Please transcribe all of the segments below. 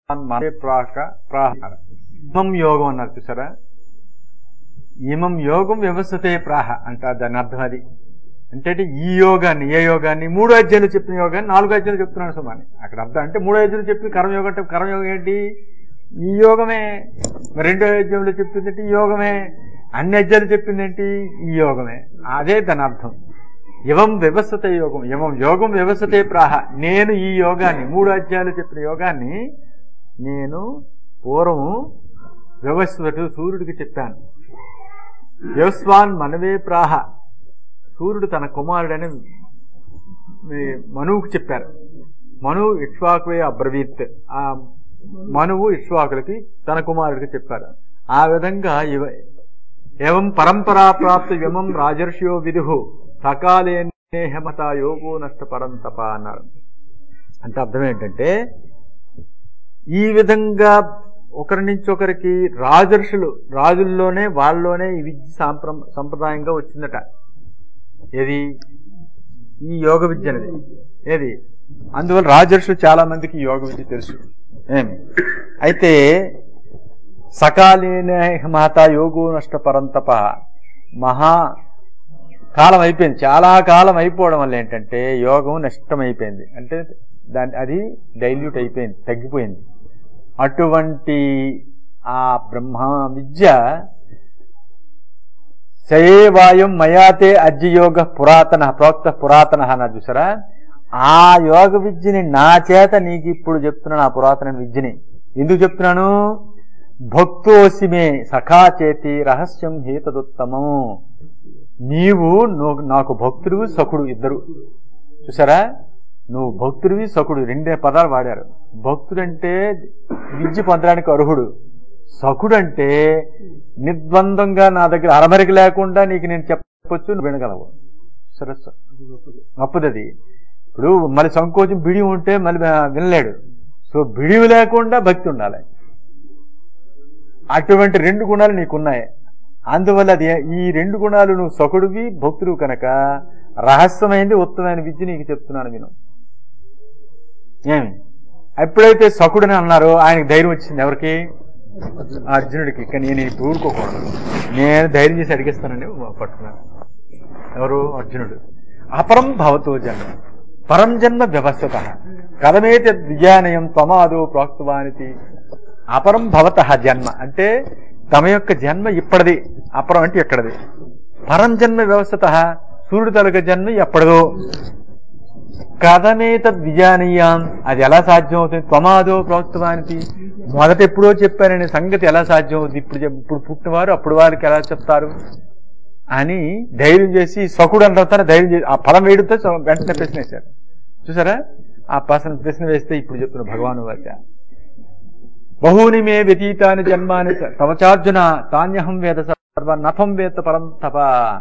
ఇమం యోగం అన్నారు చూసారా. ఇమం యోగం వ్యవస్థతే ప్రాహ అంటారు. దాని అర్థం అది అంటే ఈ యోగాన్ని, ఏ యోగాన్ని 3 అధ్యాయులు చెప్పిన యోగాన్ని 4 అధ్యాయులు చెప్తున్నాడు సుమాని. అక్కడ అర్థం అంటే 3 అధ్యాయులు చెప్పిన కర్మయోగం అంటే కర్మయోగం ఏంటి? ఈ యోగమే. 2 అధ్యాయంలో చెప్పింది ఏంటి? యోగమే. అన్ని అధ్యాయులు చెప్పింది ఏంటి? ఈ యోగమే. అదే దాని అర్థం. ఇవం వ్యవస్థత యోగం, ఇవం యోగం వ్యవస్థతే ప్రాహ. నేను ఈ యోగాన్ని 3 అధ్యాయులు చెప్పిన యోగాన్ని నేను పూర్వం వ్యవస్థ సూర్యుడికి చెప్పాను. వ్యవస్వాన్ మనవే ప్రాహ. సూర్యుడు తన కుమారుడని మనువుకు చెప్పారు. మనువు ఇక్ష్వాకువే అబ్రవీత్. ఆ మనువు ఇక్ష్వాకులకి తన కుమారుడికి చెప్పారు. ఆ విధంగా ఏవం పరంపరా ప్రాప్త విమం రాజర్షియో విదుహు సకాలే హేమత యోగో నష్ట పరంతప అన్నారు. అంటే అర్థం ఏంటంటే ఈ విధంగా ఒకరి నుంచి ఒకరికి రాజుల్లోనే వాళ్ళలోనే ఈ విద్య సంప్రదాయంగా వచ్చిందట. ఏది? ఈ యోగ విద్య అనేది. ఏది? అందువల్ల రాజర్షులు చాలా మందికి యోగ విద్య తెలుసు. ఏమి అయితే సకాలీన మాత యోగో నష్ట పరంతప. కాలం అయిపోయింది. చాలా కాలం అయిపోవడం వల్ల ఏంటంటే యోగం నష్టమైపోయింది. అంటే అది డైల్యూట్ అయిపోయింది, తగ్గిపోయింది. అటువంటి ఆ బ్రహ్మ విద్య శయేవాయం మయాతే అజ్యయోగ పురాతన ప్రోక్త పురాతన అన్నారు చూసారా. ఆ యోగ విద్యని నా చేత నీకు ఇప్పుడు చెప్తున్నాను. ఆ పురాతన విద్యని ఎందుకు చెప్తున్నాను? భక్తోసిమే సఖా చేతి రహస్యం హేతదుత్తమం. నీవు నాకు భక్తుడివి, సఖుడు ఇద్దరు. చూసారా, నువ్వు భక్తుడివి, సఖుడు 2 పదాలు వాడారు. భక్తుడంటే విద్య పొందడానికి అర్హుడు. సఖుడంటే నిర్ద్వందంగా నా దగ్గర అరమరిక లేకుండా నీకు నేను చెప్పొచ్చు, నువ్వు వినగలవు. సరే, గొప్పది. ఇప్పుడు మళ్ళీ సంకోచం బిడి ఉంటే మళ్ళీ వినలేడు. సో బిడివి లేకుండా భక్తి ఉండాలి. అటువంటి 2 గుణాలు నీకున్నాయి. అందువల్ల అది ఈ 2 గుణాలు నువ్వు సఖుడివి, భక్తుడు కనుక రహస్యమైంది ఉత్తమైన విద్య నీకు చెప్తున్నాను విను. ఏమి ఎప్పుడైతే సఖుడని అన్నారో ఆయనకి ధైర్యం వచ్చింది. ఎవరికి? అర్జునుడికి. కానీ నేను ఇప్పుడు ఊరుకోకూడదు, నేను ధైర్యం చేసి అడిగిస్తానని పట్టుకున్నాను. ఎవరు? అర్జునుడు. అపరం భవతో జన్మ పరం జన్మ వ్యవస్థత కథమేత విజ్ఞానయం త్వమాదో ప్రోక్తవానితి. అపరం భవత జన్మ అంటే తమ యొక్క జన్మ ఇప్పటిది. అపరం అంటే ఎక్కడది. పరం జన్మ వ్యవస్థత సూర్యుడు తలక జన్మ ఎప్పటిదో. కథమేత విజానీయాం అది ఎలా సాధ్యం అవుతుంది? త్వమాదో ప్రోక్తవానితి మొదట ఎప్పుడో చెప్పారనే సంగతి ఎలా సాధ్యం అవుతుంది? ఇప్పుడు పుట్టినవారు అప్పుడు వారికి ఎలా చెప్తారు అని ధైర్యం చేసి సఖుడు అంటారు. ధైర్యం చేసి ఆ పదం వేయడంతో వెంటనే ప్రశ్న వేశారు. చూసారా, ఆ ప్రశ్న వేస్తే ఇప్పుడు చెప్తున్న భగవాను వాచ బహూని మే వ్యతీతాని జన్మాని తవచార్జున తాన్యహం వేద సర్వ నఫం వేత్త పరం తప.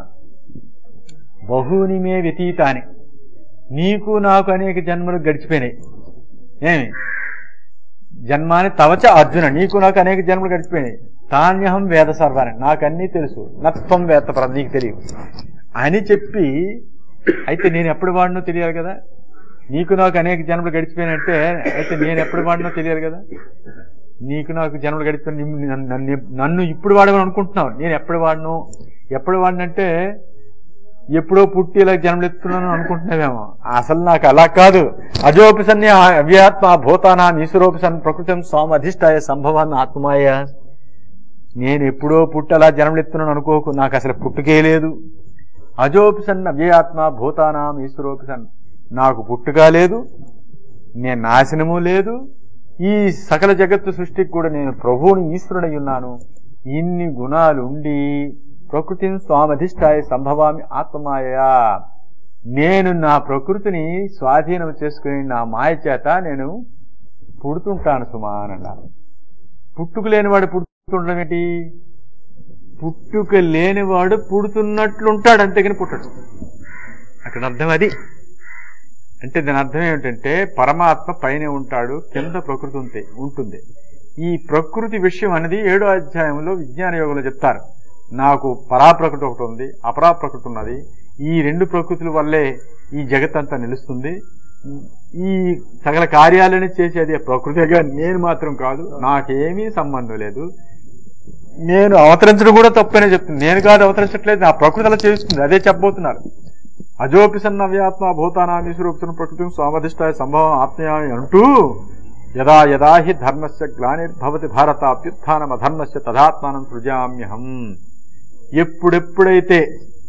బహూని మే వ్యతీతాని నీకు నాకు అనేక జన్మలు గడిచిపోయినాయి. ఏమి జన్మాని తవచ అర్జున నీకు నాకు అనేక జన్మలు గడిచిపోయినాయి. తాన్యహం వేద సర్వాన్ని నాకన్నీ తెలుసు, నత్వం వేత్త పరం నీకు తెలియదు అని చెప్పి, అయితే నేను ఎప్పుడు వాడినో తెలియాలి కదా. నీకు నాకు అనేక జన్మలు గడిచిపోయినట్టే అయితే నేను ఎప్పుడు వాడినో తెలియాలి కదా. నీకు నాకు జన్మలు గడిచిపోయిన నన్ను ఇప్పుడు వాడమని అనుకుంటున్నావు. నేను ఎప్పుడు వాడినంటే ఎప్పుడో పుట్టి ఇలా జన్మలెత్తున్నాను అనుకుంటున్నావేమో. అసలు నాకు అలా కాదు. అజోపిసన్య అవ్యాత్మ భూతానాం ఈశ్వరోపిసన్ ప్రకృతం స్వామి అధిష్టాయ సంభవాన్ని ఆత్మాయ. నేను ఎప్పుడో పుట్టి అలా జన్మలెత్తున్నాను అనుకోకు. నాకు అసలు పుట్టుకే లేదు. అజోపిసన్ అవ్యాత్మ భూతానాం ఈశ్వరోపిసన్ నాకు పుట్టుక లేదు, నేను నాశనము లేదు. ఈ సకల జగత్తు సృష్టికి కూడా నేను ప్రభువుని ఈశ్వరుడై ఉన్నాను. ఇన్ని గుణాలుండి ప్రకృతిని స్వామధిష్టాయ సంభవామి ఆత్మమాయ. నేను నా ప్రకృతిని స్వాధీనం చేసుకుని నా మాయ చేత నేను పుడుతుంటాను సుమా అని అన్నారు. పుట్టుక లేనివాడు పుడుతుండడం ఏంటి? పుట్టుక లేనివాడు పుడుతున్నట్లుంటాడు, అంతేగాని పుట్టడు. అక్కడ అర్థం అది. అంటే దాని అర్థం ఏమిటంటే పరమాత్మ పైనే ఉంటాడు, కింద ప్రకృతి ఉంటుంది. ఈ ప్రకృతి విషయం అనేది 7వ అధ్యాయంలో విజ్ఞాన యోగంలో చెప్తారు. నాకు పరాప్రకృతి ఒకటి ఉంది, అపరాప్రకృతి ఉన్నది. ఈ 2 ప్రకృతుల వల్లే ఈ జగత్తంతా నిలుస్తుంది. ఈ సకల కార్యాలని చేసేది ప్రకృతిగా, నేను మాత్రం కాదు, నాకేమీ సంబంధం లేదు. నేను అవతరించడం కూడా తప్పనే చెప్తుంది. నేను కాదు అవతరించట్లేదు, నా ప్రకృతి అలా చేస్తుంది. అదే చెప్పబోతున్నారు. అజోపి సన్నవ్యాత్మ భూతానామీశ్వరూపుతున్న ప్రకృతి స్వామధిష్టాయ సంభవం ఆత్మయామి అంటూ యదా యదా హి ధర్మస్య గ్లానిర్భవతి భారత అభ్యుత్థానం అధర్మస్య తదాత్మానం సృజామ్యహం. ఎప్పుడెప్పుడైతే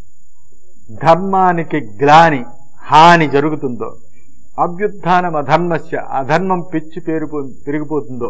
ధర్మానికి గ్లాని హాని జరుగుతుందో, అభ్యుత్థానం అధర్మస్య అధర్మం పెంచి పెరిగిపోతుందో,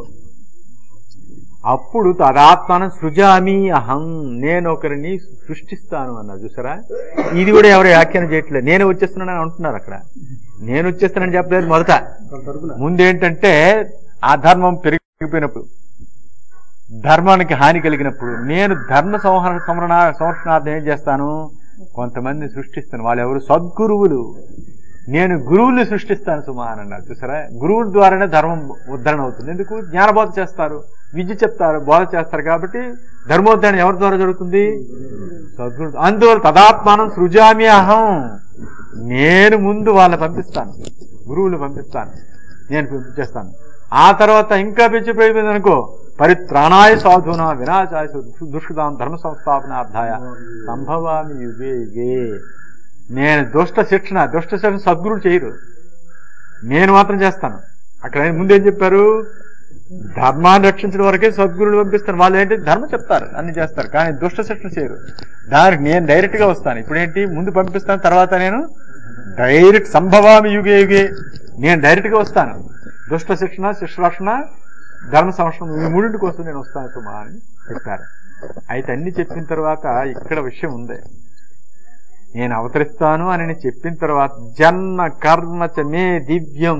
అప్పుడు తదాత్మానం సృజామి అహం, నేను ఒకరిని సృష్టిస్తాను అన్నారు. చూసారా, ఇది కూడా ఎవరు వ్యాఖ్యానం చేయట్లేదు. నేను వచ్చేస్తున్నానని అంటున్నారు. అక్కడ నేను వచ్చేస్తానని చెప్పలేదు. మొదట ముందేంటంటే అధర్మం పెరిగిపోయినప్పుడు, ధర్మానికి హాని కలిగినప్పుడు నేను ధర్మ సంరక్షణార్థం ఏం చేస్తాను, కొంతమంది సృష్టిస్తాను. వాళ్ళు ఎవరు? సద్గురువులు. నేను గురువుల్ని సృష్టిస్తాను సుమా అని అన్నారు. చూసారా, గురువుల ద్వారానే ధర్మం ఉద్ధరణ అవుతుంది. ఎందుకు? జ్ఞానబోధ చేస్తారు, విద్య చెప్తారు, బోధ చేస్తారు. కాబట్టి ధర్మోద్ధరణ ఎవరి ద్వారా జరుగుతుంది? సద్గురు. అందువల్ల తదాత్మానం సృజామి అహం, నేను ముందు వాళ్ళని పంపిస్తాను, గురువులు పంపిస్తాను, నేను పంపించేస్తాను. ఆ తర్వాత ఇంకా పెంచిపోయింది అనుకో, పరిత్రాణాయ సాధునా వినాశాయ దుష్కృతాం ధర్మ సంస్థాపనార్థాయ సంభవామి యుగే యుగే. నేను దుష్ట శిక్షణ సద్గురులు చేయరు, నేను మాత్రం చేస్తాను. అక్కడ ముందేం చెప్పారు? ధర్మాన్ని రక్షించడం వరకే సద్గురులు పంపిస్తాను. వాళ్ళు ఏంటి? ధర్మం చెప్తారు, అన్ని చేస్తారు, కానీ దుష్ట శిక్షణ చేయరు. దానికి నేను డైరెక్ట్ గా వస్తాను. ఇప్పుడేంటి? ముందు పంపిస్తాను, తర్వాత నేను డైరెక్ట్ సంభవామి యుగే యుగే, నేను డైరెక్ట్ గా వస్తాను. దుష్ట శిక్షణ, శిష్యరక్షణ, ధర్మ సంరక్షణ, ఈ మూడింటి కోసం నేను వస్తాను సుమా అని చెప్పారు. అయితే అన్ని చెప్పిన తర్వాత ఇక్కడ విషయం ఉంది. నేను అవతరిస్తాను అని చెప్పిన తర్వాత జన్మ కర్మ చ మే దివ్యం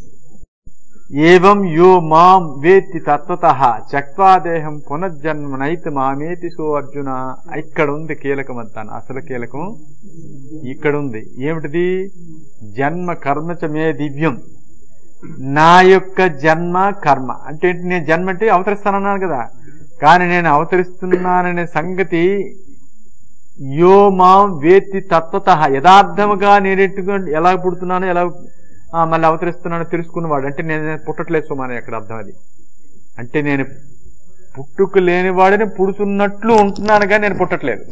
ఏవం యో మాం వేత్తి తత్వతః త్యక్త్వా దేహం పునర్జన్మ నైతి మామేతి సో అర్జున. ఇక్కడ ఉంది కీలకం అంతా, అసలు కీలకం ఇక్కడ ఉంది. ఏమిటిది? జన్మ కర్మ చ మే దివ్యం, నా యొక్క జన్మ కర్మ అంటే ఏంటి? నేను జన్మ అంటే అవతరిస్తానన్నాను కదా, కానీ నేను అవతరిస్తున్నాననే సంగతి యో మాం వేత్తి తత్వతః, యథార్థముగా నేనెట్టుగా ఎలా పుడుతున్నానో ఎలా మళ్ళీ అవతరిస్తున్నానో తెలుసుకున్నవాడు. అంటే నేను పుట్టట్లేదు సుమాని అక్కడ అర్థం. అది అంటే నేను పుట్టుకు లేనివాడిని పుడుతున్నట్లు ఉంటున్నాను కానీ నేను పుట్టట్లేదు,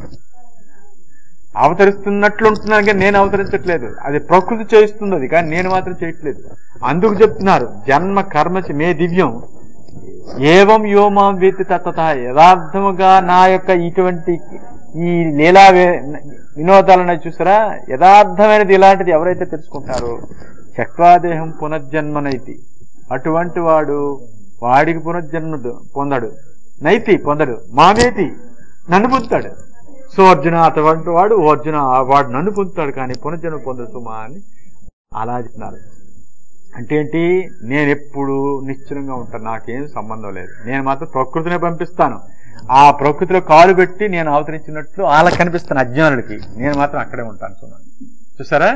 అవతరిస్తున్నట్లు ఉంటున్నాను కానీ నేను అవతరించట్లేదు. అది ప్రకృతి చేయిస్తుంది, అది కానీ నేను మాత్రం చేయట్లేదు. అందుకు చెప్తున్నారు జన్మ కర్మచి మే దివ్యం ఏవం యోమాం వేత్తి తత్వత, యథార్థముగా నా యొక్క ఇటువంటి ఈ లీలా వినోదాలను చూసారా, యథార్థమైనది ఇలాంటిది ఎవరైతే తెలుసుకుంటారో చక్వాదేహం పునర్జన్మనైతి, అటువంటి వాడికి పునర్జన్మ పొందడు, నైతి పొందడు, మామేతి నన్ను పొందుతాడు. సో అర్జున అటువంటి వాడు, ఓ అర్జున వాడు నన్ను పొందుతాడు కానీ పునర్జన్మ పొందడు సుమా అని అలా చెప్తున్నారు. అంటే ఏంటి? నేను ఎప్పుడు నిశ్చలంగా ఉంటాను, నాకేం సంబంధం లేదు, నేను మాత్రం ప్రకృతినే పంపిస్తాను. ఆ ప్రకృతిలో కాలు పెట్టి నేను అవతరించినట్లు వాళ్ళకి కనిపిస్తాను అజ్ఞానులకి, నేను మాత్రం అక్కడే ఉంటాను సుమా. చూసారా,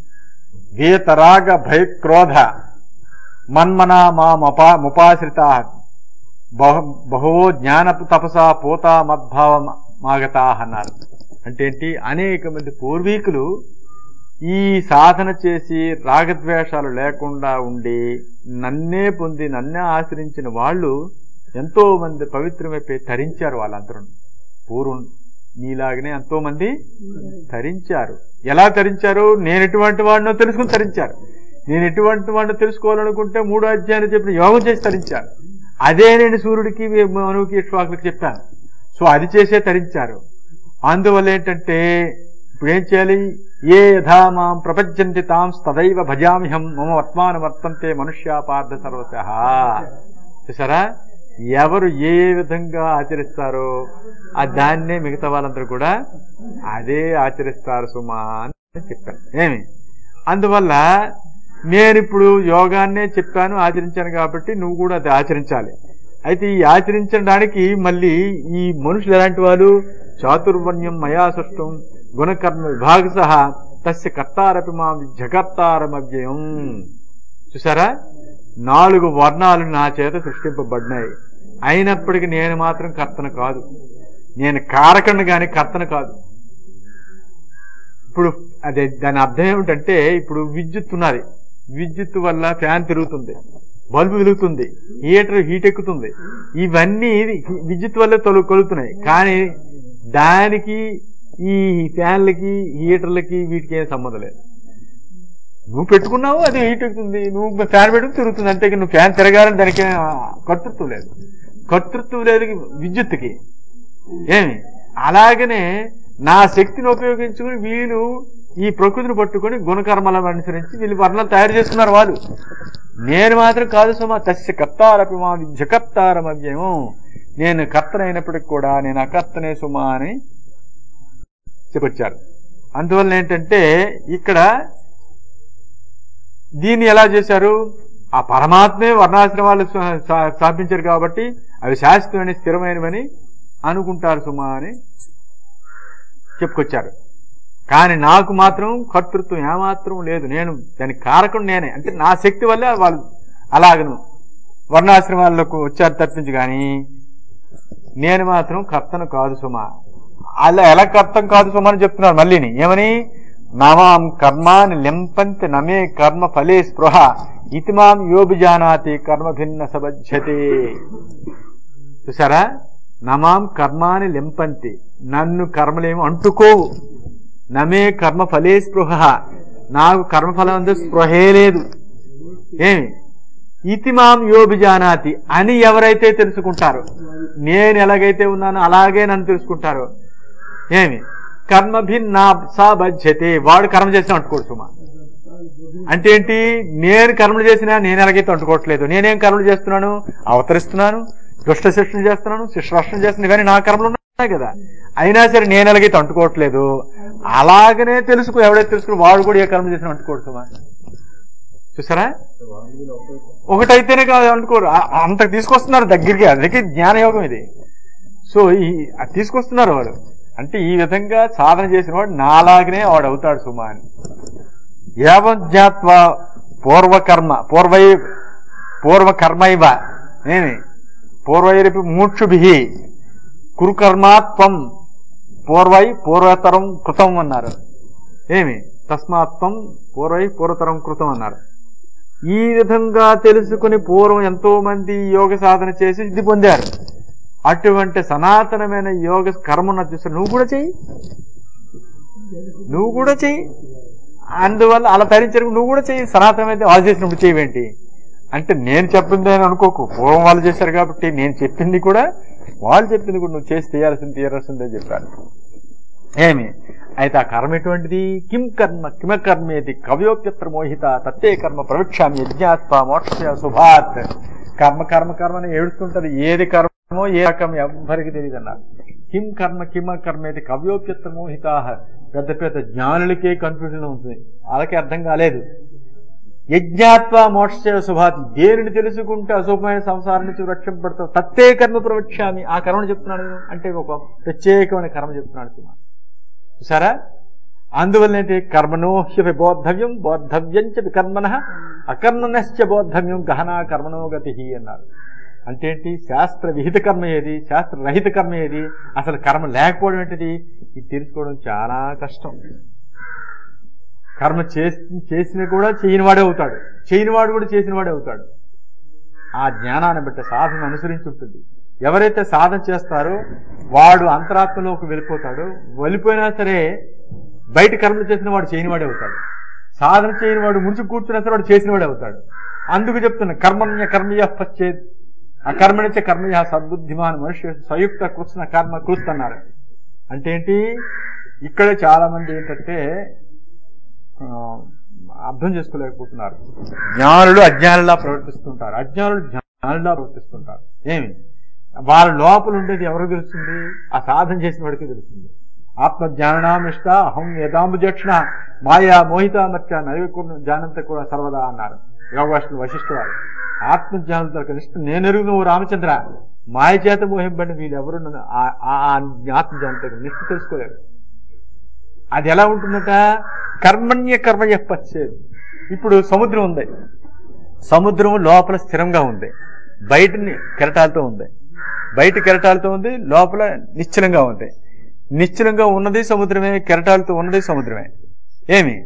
వీతరాగ భయక్రోధ మన్మనా ముపాశ్రిత బహువో జ్ఞాన తపసా పోతా మద్భావం మాగతా అన్నారు. అంటే ఏంటి? అనేక మంది పూర్వీకులు ఈ సాధన చేసి రాగద్వేషాలు లేకుండా ఉండి నన్నే పొంది నన్నే ఆశ్రయించిన వాళ్ళు ఎంతో మంది పవిత్రమైపోయి తరించారు. వాళ్ళందరూ పూర్వం నీలాగనే ఎంతో మంది తరించారు. ఎలా తరించారు? నేను ఎటువంటి వాడినో తెలుసుకుని తరించారు. నేను ఎటువంటి వాడినో తెలుసుకోవాలనుకుంటే 3వ అధ్యాయంలో చెప్పిన యోగం చేసి తరించారు. అదే నేను సూర్యుడికి మనువుకి ఇక్ష్వాకులకు చెప్పాను. సో అది చేసే తరించారు. అందువల్ల ఏంటంటే ఇప్పుడు ఏం చేయాలి? ఏ యథా మాం ప్రపంచంతి తాం తదైవ భజామిహం మమ వర్తమాన వర్తంతే మనుష్యా పార్థ సర్వశః. చూసారా, ఎవరు ఏ విధంగా ఆచరిస్తారో దాన్నే మిగతా వాళ్ళందరూ కూడా అదే ఆచరిస్తారు సుమా అని చెప్పాను. ఏమి? అందువల్ల నేనిప్పుడు యోగాన్నే చెప్పాను, ఆచరించాను, కాబట్టి నువ్వు కూడా అది ఆచరించాలి. అయితే ఈ ఆచరించడానికి మళ్ళీ ఈ మనుషులు ఎలాంటి వాళ్ళు? చాతుర్వర్ణ్యం మయా సృష్టం గుణకర్మ విభాగ సహా తస్య కర్తారపి మా జగత్తారమవ్యయం. చూసారా, 4 వర్ణాలు నా చేత సృష్టింపబడినాయి. అయినప్పటికీ నేను మాత్రం కర్తను కాదు, నేను కారకుడిని కానీ కర్తను కాదు. ఇప్పుడు అదే దాని అర్థం ఏమిటంటే, ఇప్పుడు విద్యుత్ ఉన్నది, విద్యుత్ వల్ల ఫ్యాన్ తిరుగుతుంది, బల్బు వెలుగుతుంది, హీటర్ హీట్ ఎక్కుతుంది. ఇవన్నీ విద్యుత్ వల్ల కలుగుతున్నాయి. కానీ దానికి ఈ ఫ్యాన్లకి హీటర్లకి వీటికి ఏం సంబంధం లేదు. నువ్వు పెట్టుకున్నావు, అది హీట్ ఎక్కుతుంది, నువ్వు ఫ్యాన్ పెట్టుకుని తిరుగుతుంది. అంతే, నువ్వు ఫ్యాన్ తిరగాలని దానికి కర్తృత్వం లేదు. కర్తృత్వం లేదు విద్యుత్తుకి. ఏమి అలాగనే నా శక్తిని ఉపయోగించుకుని వీళ్ళు ఈ ప్రకృతిని పట్టుకొని గుణకర్మలను అనుసరించి వీళ్ళు వర్ణాలు తయారు చేస్తున్నారు వాళ్ళు. నేను మాత్రం కాదు సుమా, తస్య కర్తారపి మా విద్య కర్తారమవ్యము. నేను కర్తనైనప్పటికి కూడా నేను అకర్తనే సుమా అని చెప్పొచ్చారు. అందువల్ల ఏంటంటే ఇక్కడ దీన్ని ఎలా చేశారు, ఆ పరమాత్మే వర్ణాశ్రమాలు స్థాపించారు కాబట్టి అవి శాశ్వతమైన స్థిరమైనవని అనుకుంటారు సుమా అని చెప్పుకొచ్చారు. కానీ నాకు మాత్రం కర్తృత్వం ఏమాత్రం లేదు. నేను దానికి కారకం నేనే. అంటే నా శక్తి వల్లే వాళ్ళు అలాగను వర్ణాశ్రమాల్లోకి వచ్చారు తప్పించి, కానీ నేను మాత్రం కర్తను కాదు సుమా. అలా ఎలా కర్తం కాదు సుమా అని చెప్తున్నారు మళ్ళీని. ఏమని, నమాం కర్మాని లింపంతి నమే కర్మ ఫలే స్పృహ ఇతిమాం యోభిజానాతి కర్మ భిన్న సబధ్యతే. చూసారా, నమాం కర్మాని లింపంతి, నన్ను కర్మలేమో అంటుకోవు. నమే కర్మ ఫలే స్పృహ, నాకు కర్మఫలం అందు స్పృహే లేదు. ఏమి, ఇతిమాం యోభిజానాతి అని ఎవరైతే తెలుసుకుంటారో, నేను ఎలాగైతే ఉన్నానో అలాగే నన్ను తెలుసుకుంటారో, ఏమి కర్మ భిన్నా సబధ్యతే, వాడు కర్మ చేసినా అంటుకోడు సుమా. అంటే ఏంటి, నేను కర్మలు చేసినా నేను ఎలాగైతే అంటుకోవట్లేదు. నేనేం కర్మలు చేస్తున్నాను, అవతరిస్తున్నాను, దుష్ట శిక్షణ చేస్తున్నాను, శిష్టాష్టం చేస్తున్నాను, కానీ నా కర్మలు ఉన్నాయి కదా. అయినా సరే నేను ఎలాగైతే అంటుకోవట్లేదు, అలాగనే తెలుసుకో. ఎవడైతే తెలుసుకుని వాడు కూడా ఏ కర్మ చేసినా అంటుకోడు సుమా. చూసారా, ఒకటైతేనే కాదు అంటుకోరు, అంత తీసుకొస్తున్నారు దగ్గరికి. అందుకే జ్ఞానయోగం ఇది. సో అది తీసుకొస్తున్నారు వాడు. అంటే ఈ విధంగా సాధన చేసిన వాడు నాలాగనే వాడు అవుతాడు సుమా అని. ఏవం జ్ఞాత్వా పూర్వకర్మైవ ఏమి పూర్వైరపి మూక్షుభి కురుకర్మాత్వం పూర్వతరం కృతం అన్నారు. ఏమి తస్మాత్వం పూర్వతరం కృతం అన్నారు. ఈ విధంగా తెలుసుకుని పూర్వం ఎంతో మంది యోగ సాధన చేసి ఇది పొందారు. అటువంటి సనాతనమైన యోగ కర్మను చూస్తే నువ్వు కూడా చెయ్యి. అందువల్ల అలా తరించరు, నువ్వు కూడా చెయ్యి. సనాతనమైతే వాళ్ళు చేసినప్పుడు చేయవేంటి అంటే, నేను చెప్పింది అని అనుకోకు. పూర్వం వాళ్ళు చేశారు కాబట్టి నేను చెప్పింది కూడా వాళ్ళు చెప్పింది కూడా నువ్వు చేసి తీయాల్సిందే చెప్పారు. ఏమి అయితే ఆ కర్మ ఎటువంటిది, కిమకర్మేది కవ్యోప్యత్ర మోహిత తత్తే కర్మ ప్రవక్ష్యామి యజ్ఞాత్వ మోక్ష శుభాత్. కర్మని ఏడుస్తుంటది. ఏది కర్మో ఏ రకం ఎవ్వరికి తెలియదు అన్నారు. కిమకర్మేది కవ్యోప్యత్ర మోహిత. పెద్ద పెద్ద జ్ఞానులకే కన్ఫ్యూజన్ ఉంటుంది, వాళ్ళకి అర్థం కాలేదు. యజ్ఞాత్వ మోక్ష శుభాత్, దేనిని తెలుసుకుంటే అశుభమైన సంసారం నుంచి రక్షింపబడతావు. తత్తే కర్మ ప్రవక్ష్యామి, ఆ కర్మను చెప్తున్నాడు. అంటే ఒక ప్రత్యేకమైన కర్మ చెప్తున్నాడు. చూసారా, అందువల్ల ఏంటి, కర్మణోహ్య బోద్ధవ్యం బోద్ధవ్యం చ వికర్మణ అకర్మణశ్చ బోద్ధవ్యం గహనా కర్మణో గతి అన్నారు. అంటే ఏంటి, శాస్త్ర విహిత కర్మ ఏది, శాస్త్ర రహిత కర్మ ఏది, అసలు కర్మ లేకపోవడం ఏంటిది, ఇది తెలుసుకోవడం చాలా కష్టం. కర్మ చేసిన కూడా చేయనివాడే అవుతాడు, చేయనివాడు కూడా చేసినవాడే అవుతాడు. ఆ జ్ఞానాన్ని బట్టి సాధన అనుసరించి ఉంటుంది. ఎవరైతే సాధన చేస్తారో వాడు అంతరాత్మలోకి వెళ్ళిపోతాడు. వెళ్ళిపోయినా సరే బయట కర్మలు చేసిన వాడు చేయనివాడే అవుతాడు. సాధన చేయని వాడు ముడిచి కూర్చున్నా సరే వాడు చేసినవాడే అవుతాడు. అందుకు చెప్తున్నా, కర్మయ్య పశ్చేత్ అకర్మణ్య కర్మయ్య సద్బుద్ధిమాన్ మనుష్య సంయుక్త కృష్ణ కర్మ కృత్ అన్నారు. అంటే ఏంటి, ఇక్కడ చాలా మంది ఏంటంటే అర్థం చేసుకోలేకపోతున్నారు. జ్ఞానులు అజ్ఞానులా ప్రవర్తిస్తుంటారు, అజ్ఞానులు జ్ఞానులా ప్రవర్తిస్తుంటారు. ఏమి, వాళ్ళ లోపల ఉండేది ఎవరికి తెలుస్తుంది, ఆ సాధన చేసిన వాడికి తెలుస్తుంది. ఆత్మజ్ఞానామిష్ట అహం యదాంబుజక్షణ మాయా మోహిత మచ్చ నైవేకుడు జ్ఞానంతో కూడా సర్వదా అన్నారు యోగాష్టులు వశిష్ఠ వారు. ఆత్మజ్ఞానంతో కనిష్ట నేనెరుగు నువ్వు రామచంద్ర, మాయ చేత మోహింపండి వీళ్ళెవరు ఆత్మజ్ఞానంతో నిష్ఠ తెలుసుకోలేరు. అది ఎలా ఉంటుందట, కర్మయ్య పశ్చేది. ఇప్పుడు సముద్రం ఉంది, సముద్రం లోపల స్థిరంగా ఉంది, బయట కెరటాలతో ఉంది, లోపల నిశ్చలంగా ఉంది. నిశ్చలంగా ఉన్నది సముద్రమే, కెరటాలతో ఉన్నది సముద్రమే. ఏమి,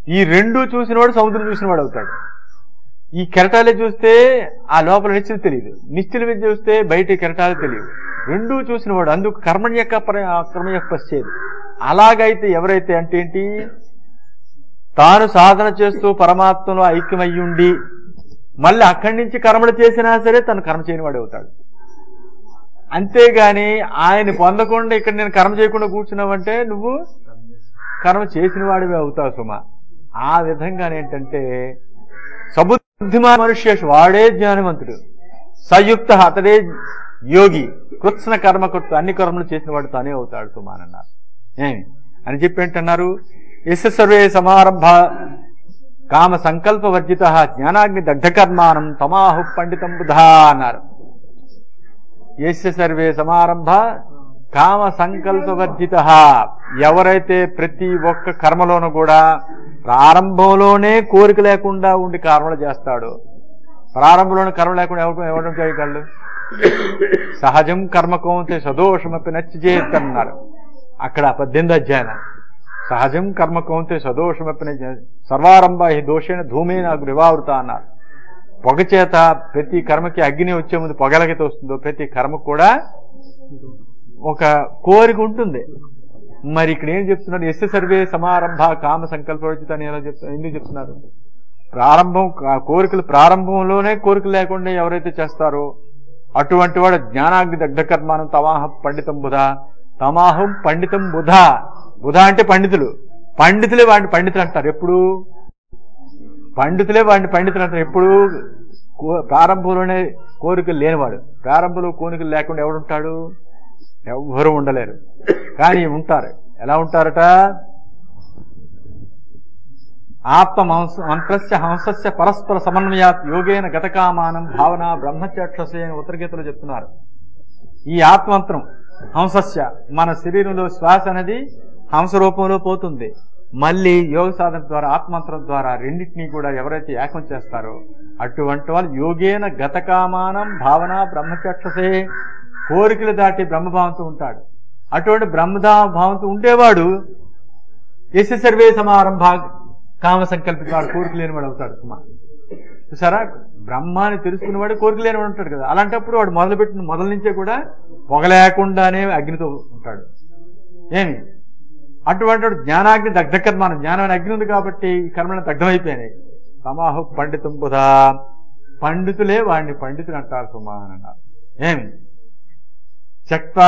ఈ రెండు చూసినవాడు సముద్రం చూసినవాడు అవుతాడు. ఈ కెరటాలే చూస్తే ఆ లోపల నిశ్చలు తెలియదు, నిశ్చల మీద చూస్తే బయట కెరటాలు తెలియదు. రెండూ చూసినవాడు. అందుకు కర్మణ్యక కర్మయ్య పశ్చేది. అలాగైతే ఎవరైతే అంటే ఏంటి, తాను సాధన చేస్తూ పరమాత్మలో ఐక్యమయ్యుండి మళ్ళీ అక్కడి నుంచి కర్మలు చేసినా సరే తను కర్మ చేయనివాడు అవుతాడు. అంతేగాని ఆయన పొందకుండా ఇక్కడ నేను కర్మ చేయకుండా కూర్చున్నావంటే నువ్వు కర్మ చేసిన వాడివే అవుతావు సుమా. ఆ విధంగానేంటంటే సబుద్ధిమా మనుష్యేషు, వాడే జ్ఞానవంతుడు, సయుక్త అతడే యోగి, కృత్స్న కర్మకృత్, అన్ని కర్మలు చేసిన వాడు తానే అవుతాడు సుమా అని అన్నారు. ఏమి అని చెప్పి ఏంటన్నారు, ఎస్ సర్వే సమారంభ కామ సంకల్ప వర్జిత జ్ఞానాగ్ని దగ్ధకర్మానం తమాహు పండితం బుధా అన్నారు. ఎస్ సర్వే సమారంభ కామ సంకల్ప వర్జిత, ఎవరైతే ప్రతి ఒక్క కర్మలోనూ కూడా ప్రారంభంలోనే కోరిక లేకుండా ఉండి కర్మలు చేస్తాడో, ప్రారంభంలోనే కర్మ లేకుండా ఎవరు చేయగలడు? సహజం కర్మకోంతే సదోషమపి నచ్చిచేత్ అన్నారు అక్కడ 18వ అధ్యాయం. సహజం కర్మకోంతే సదోషమపి సర్వారంభ హి దోషేణ ధూమేన అగ్నివావృత అన్నారు. పొగ చేత ప్రతి కర్మకి అగ్ని వచ్చే ముందు పొగలకైతే వస్తుందో ప్రతి కర్మ కూడా ఒక కోరిక ఉంటుంది. మరి ఇక్కడ ఏం చెప్తున్నారు, ఎస్ సర్వే సమారంభ కామ సంకల్పవర్జిత అని ఎలా చెప్తున్నారు, ఎందుకు చెప్తున్నారు? ప్రారంభం కోరికలు ప్రారంభంలోనే కోరికలు లేకుండా ఎవరైతే చేస్తారో అటువంటి వాడు జ్ఞానాగ్ని దగ్ధకర్మానం తమాహం పండితం బుధ. తమాహం పండితం బుధ. బుధ అంటే పండితులు. పండితులే వాడిని పండితులు అంటారు. ఎప్పుడు పండితులే వాడిని పండితులు అంటారు? ఎప్పుడు ప్రారంభంలోనే కోరికలు లేనివాడు. ప్రారంభంలో కోరికలు లేకుండా ఎవడుంటాడు? ఎవ్వరూ ఉండలేరు. కానీ ఉంటారు. ఎలా ఉంటారట? ఆత్మ మంత్రస్య హంసస్య పరస్పర సమన్వయాత్ యోగేన గతకామానం భావన బ్రహ్మచక్షసే అని ఉత్తరగీతలో చెప్తున్నారు. ఈ ఆత్మంత్రం హంసస్య, మన శరీరంలో శ్వాస అనేది హంస రూపంలో పోతుంది. మళ్ళీ యోగ సాధన ద్వారా ఆత్మంత్రం ద్వారా రెండింటినీ కూడా ఎవరైతే ఏకం చేస్తారో అటువంటి వాళ్ళు యోగేన గతకామానం భావన బ్రహ్మచక్షసే, కోరికలు దాటి బ్రహ్మభావంతో ఉంటాడు. అటువంటి బ్రహ్మభావంతో ఉండేవాడు ఎస్ సర్వే సమారంభ కామ సంకల్పిత, వాడు కోరిక లేనివాడు అవుతాడు సుమా. చూసారా, బ్రహ్మాన్ని తెలుసుకునేవాడు కోరిక లేనివాడు ఉంటాడు కదా. అలాంటప్పుడు వాడు మొదలు నుంచే కూడా పొగ లేకుండానే అగ్నితో ఉంటాడు. ఏమి అటువంటి వాడు జ్ఞానాగ్ని దగ్ధకర్మానం, జ్ఞానాన్ని అగ్ని ఉంది కాబట్టి ఈ కర్మలను దగ్ధమైపోయినాయి. తమాహు పండితం బుధా, పండితులే వాడిని పండితులు అంటారు సుమా అని అన్నారు. ఏమి త్యక్త్వా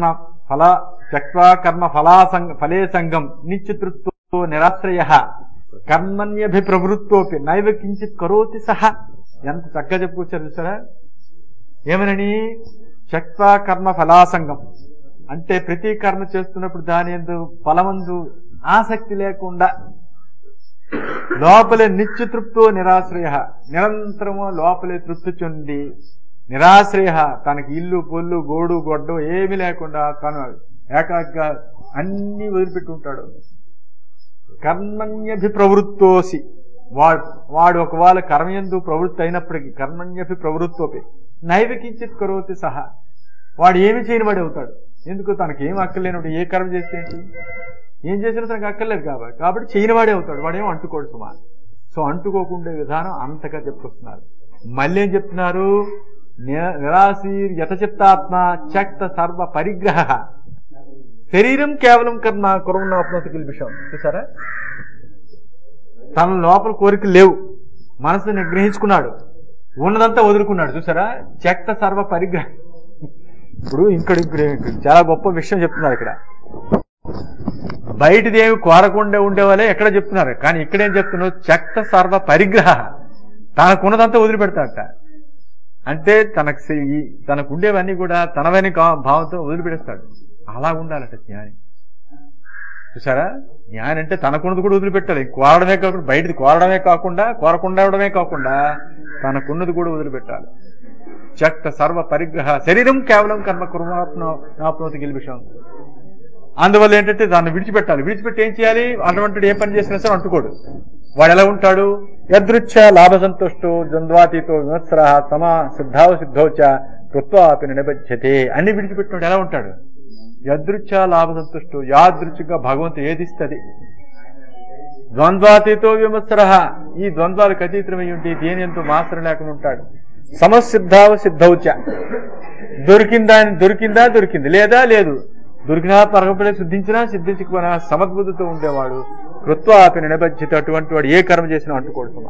కర్మ ఫలే సంగం నిశ్చితృత్వో నిరాశ్రయ కర్మణ్యభిప్రవృత్తోపి నైవ కించిత్ కరోతి సహ. ఎంత చక్కగా చెప్పుకొచ్చారు చూసారా. ఏమనని, త్యక్త్వా కర్మ ఫలాసంగం అంటే ప్రతి కర్మ చేస్తున్నప్పుడు దాని యందు ఫలమందు ఆసక్తి లేకుండా లోపలే నిత్యతృప్తో నిరాశ్రయ, నిరంతరము లోపలే తృప్తి చెంది నిరాశ్రయ, తనకి ఇల్లు పొల్లు గోడు గొడ్డ ఏమి లేకుండా తను ఏకాగ్గా అన్ని వదిలిపెట్టి ఉంటాడు. కర్మణ్యభిప్రవృత్తోసి, వాడు ఒకవేళ కర్మయందు ప్రవృత్తి అయినప్పటికీ కర్మణ్యభి ప్రవృత్తోపి నైవ కించిత్ కరోతి సహా, వాడు ఏమి చేయనివాడు అవుతాడు. ఎందుకు? తనకేం అక్కర్లేనప్పుడు ఏ కర్మ చేస్తే ఏంటి, ఏం చేసినా తనకు అక్కర్లేదు కాబట్టి చేయనివాడే అవుతాడు. వాడేమో అంటుకోడు సుమా. సో అంటుకోకుండా విధానం అంతగా చెప్పుకొస్తున్నారు. మళ్ళీ ఏం చెప్తున్నారు, నిరాశీర్ యతచిత్తాత్మ త్యక్త సర్వ పరిగ్రహ శరీరం కేవలం కర్మ కురుణాప్నోతి కిల్బిషం. చూసారా, తన లోపల కోరికలు లేవు, మనసు నిగ్రహించుకున్నాడు, ఉన్నదంతా వదులుకున్నాడు. చూసారా, త్యక్త సర్వ పరిగ్రహం. ఇప్పుడు ఇక్కడ చాలా గొప్ప విషయం చెప్తున్నారు. ఇక్కడ బయటిది ఏమి కోరకుండా ఉండేవాళ్ళే ఎక్కడ చెప్తున్నారు, కానీ ఇక్కడేం చెప్తున్నారు, త్యక్త సర్వ పరిగ్రహ, తనకున్నదంతా వదిలిపెడతాడట. అంటే తనకు ఉండేవన్నీ కూడా తనవని భావంతో వదిలిపెడేస్తాడు. అలా ఉండాలట జ్ఞాని. చూసారా, జ్ఞాని అంటే తనకున్నది కూడా వదిలిపెట్టాలి. కోరడమే కాకుండా, బయటిది కోరకుండా ఉండడమే కాకుండా తనకున్నది కూడా వదిలిపెట్టాలి. త్యక్త సర్వ పరిగ్రహ శరీరం కేవలం కర్మ కుర్మాప్నోతి కిల్బిషం. అందువల్ల ఏంటంటే దాన్ని విడిచిపెట్టాలి. విడిచిపెట్టి ఏం చేయాలి, అటువంటి ఏ పని చేసినా సరే అంటుకోడు. వాడు ఎలా ఉంటాడు, యదృచ్ఛ లాభ సంతుష్టో ద్వంద్వాతీతో విమత్సర సమా సిద్ధావ సిద్ధౌచ కృత్వాపి నిబధ్యతే. అన్ని విడిచిపెట్టినాడు ఎలా ఉంటాడు, యదృచ్ఛ లాభ సంతుష్టో, యాదృచ్ఛిగా భగవంతుడు ఏదిస్తుంది ద్వంద్వాతీతో విమత్సర, ఈ ద్వంద్వాలకు అతీతమై ఉంటే దేని ఎంతో మాత్రం లేకుండా ఉంటాడు. సమసిద్ధావ సిద్ధౌచ, దొరికింది, లేదా లేదు, దొరికినా పరగపడే సిద్ధించినా సిద్ధించకపోయినా సమద్బుద్ధితో ఉండేవాడు. కృత్వాపి నిబధ్యత, అటువంటి వాడు ఏ కర్మ చేసినా అంటుకోడు.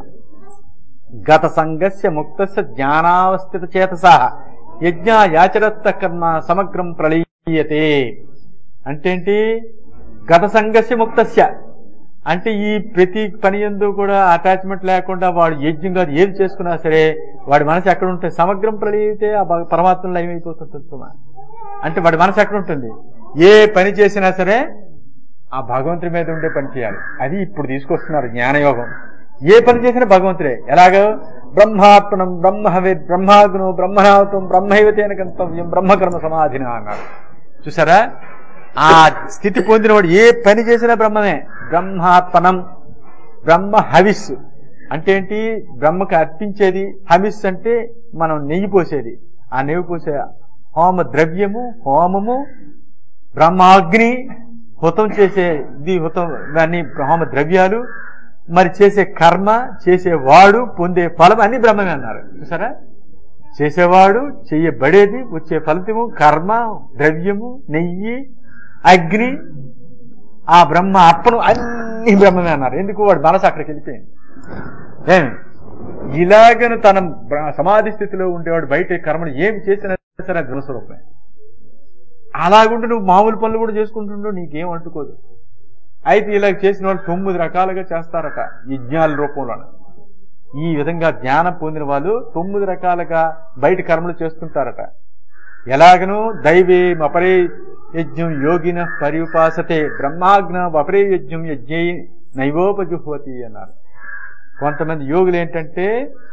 గత సంగస్య ముక్తస్య జ్ఞానావస్థిత చేతసా యజ్ఞ యాచరత్త కర్మ సమగ్రం ప్రళీయతే. అంటే గత సంగస్య ముక్తస్య అంటే ఈ ప్రతి పని యందు కూడా అటాచ్మెంట్ లేకుండా వాడు యజ్ఞం కాదు ఏది చేసుకున్నా సరే వాడి మనసు ఎక్కడ ఉంటుంది, సమగ్రం ప్రళీయతే, ఆ పరమాత్మలో లయమైపోతుంది. అంటే వాడి మనసు ఎక్కడ ఉంటుంది, ఏ పని చేసినా సరే ఆ భగవంతుడి మీద ఉండే పని చేయాలి. అది ఇప్పుడు తీసుకొస్తున్నారు జ్ఞానయోగం. ఏ పని చేసినా భగవంతుడే. ఎలాగో బ్రహ్మార్పణం బ్రహ్మవేద్ బ్రహ్మాగ్నో బ్రహ్మనావతం బ్రహ్మైవతేన గంతవ్యం బ్రహ్మకర్మ సమాధిన అన్నారు. చూసారా, ఆ స్థితి పొందినవాడు ఏ పని చేసినా బ్రహ్మమే. బ్రహ్మార్పణం, బ్రహ్మ హవిస్ అంటే ఏంటి, బ్రహ్మకి అర్పించేది. హవిస్ అంటే మనం నెయ్యి పోసేది. ఆ నెయ్యి పోసే హోమ ద్రవ్యము, హోమము, బ్రహ్మాగ్ని, హుతం చేసేది, హుతం ఇవన్నీ హోమ ద్రవ్యాలు, మరి చేసే కర్మ, చేసేవాడు, పొందే ఫలం అన్ని బ్రహ్మమే అన్నారు. చూసారా, చేసేవాడు, చెయ్యబడేది, వచ్చే ఫలితము, కర్మ, ద్రవ్యము, నెయ్యి, అగ్ని, ఆ బ్రహ్మ అర్పణం అన్ని బ్రహ్మమే అన్నారు. ఎందుకు, వాడు మనసు అక్కడికి వెళ్ళిపోయింది. ఏమి ఇలాగను తన సమాధి స్థితిలో ఉండేవాడు బయట కర్మను ఏమి చేసినా సరే బ్రహ్మస్వరూపమే. అలాగుంటే నువ్వు మామూలు పనులు కూడా చేసుకుంటుండవు, నీకేం అంటుకోదు. అయితే ఇలా చేసిన వాళ్ళు 9 రకాలుగా చేస్తారట యజ్ఞాల రూపంలో. ఈ విధంగా జ్ఞానం పొందిన వాళ్ళు 9 రకాలుగా బయట కర్మలు చేస్తుంటారట. ఎలాగను దైవే అపరే యజ్ఞం యోగిన పర్యుపాసతే బ్రహ్మాగ్న అపరే యజ్ఞం యజ్ఞై నైవోపజుహ్వతి అన్నారు. కొంతమంది యోగులు ఏంటంటే